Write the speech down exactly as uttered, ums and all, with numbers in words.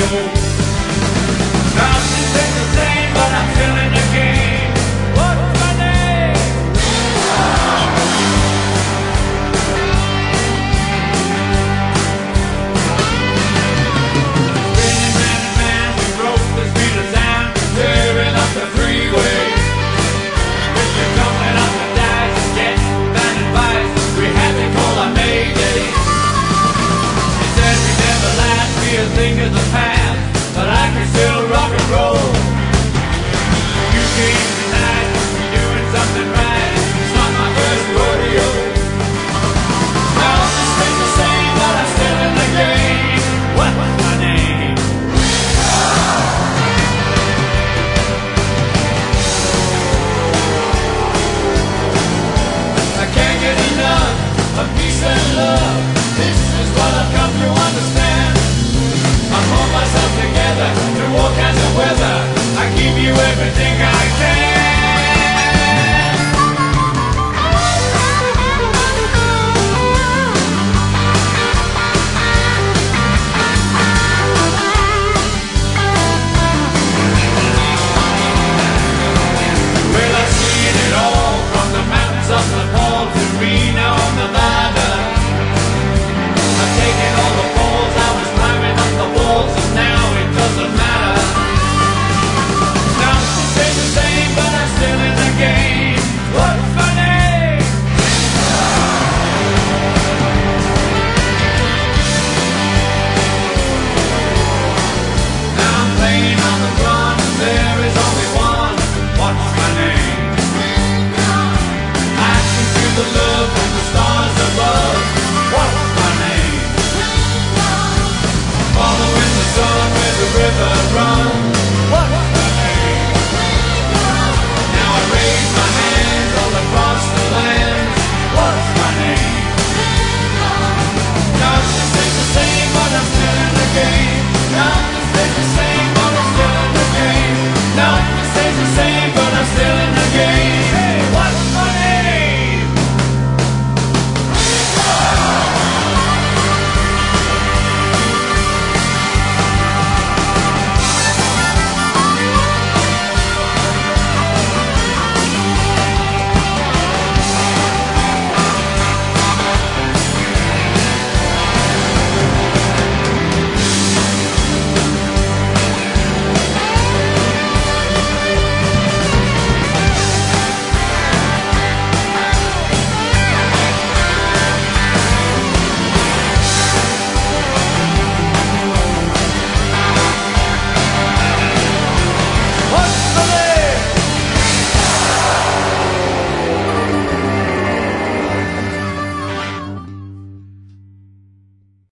Nothing ain't the same, but I'm still in the game. What's my name? Spinning man and man, we broke the speed of sound, tearing up the freeway. We're jumping up the dice, getting bad advice. We had to call our mayday. He said we never last, be a thing of the past, but I can still rock and roll. You can't